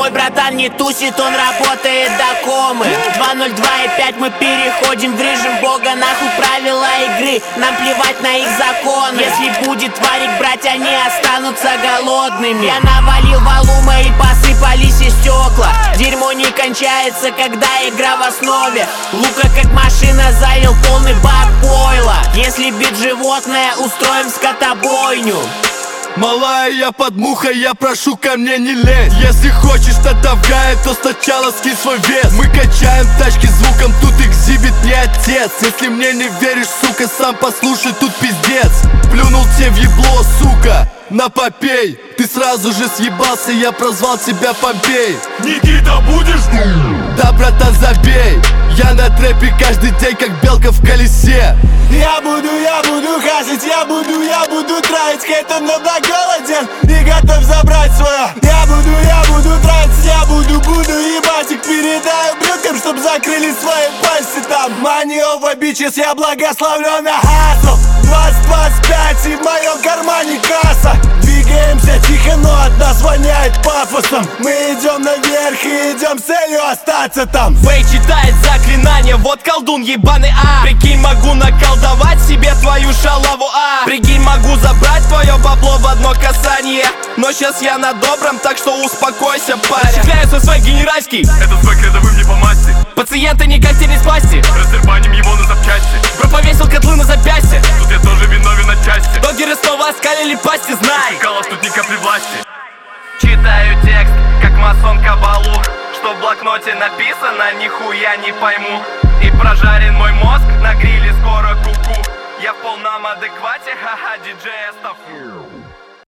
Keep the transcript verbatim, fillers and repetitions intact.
Мой братан не тусит, он работает до комы. Два ноль два и пять мы переходим в режим бога. Нахуй правила игры, нам плевать на их законы. Если будет варик брать, они останутся голодными. Я навалил валума и посыпались и стекла. Дерьмо не кончается, когда игра в основе. Лука как машина залил полный бак пойла. Если бит животное, устроим скотобойню. Малая, я под мухой, я прошу ко мне не лезь. Если хочешь тогда в гае, то сначала скинь свой вес. Мы качаем тачки звуком, тут экзибит не отец. Если мне не веришь, сука, сам послушай, тут пиздец. Плюнул тебе в ебло, сука, на попей. Ты сразу же съебался, я прозвал тебя Помпей. Никита, будешь? Да, братан, забей. Я на трэпе каждый день, как белка в колесе. Я буду, я буду хасить, я буду, я буду тратить. Хейтом, но да голоден и готов забрать свое. Я буду, я буду тратить, я буду, буду ебать. Передаю брюкам, чтоб закрыли свои пальцы там. Money over bitches, я благословлю на хасл. Двадцать двадцать пять и в моем кармане касса. Двигаемся тихо, но от нас воняет пафосом. Мы идем наверх и идем с целью остаться там. Фэй читает заклинание, вот колдун ебаный, а прикинь, могу наколдовать себе твою шалаву, а прикинь, могу забрать твое бабло в одно касание. Но сейчас я на добром, так что успокойся, парень. Чекляю свой свой генеральский, этот свой рядовым не по масти. пациенты не когтели спасти, раздербаним его на запчасти. бро повесил котлы на запястье. Тут я тоже виновен отчасти. Догеры снова оскалили пасти, знай. Калов тут ни капли власти. Читаю текст, как масон кабалу. Что в блокноте написано, нихуя не пойму. И прожарен мой мозг на гриле, скоро куку. Я в полном адеквате, ха-ха, диджей Астафу.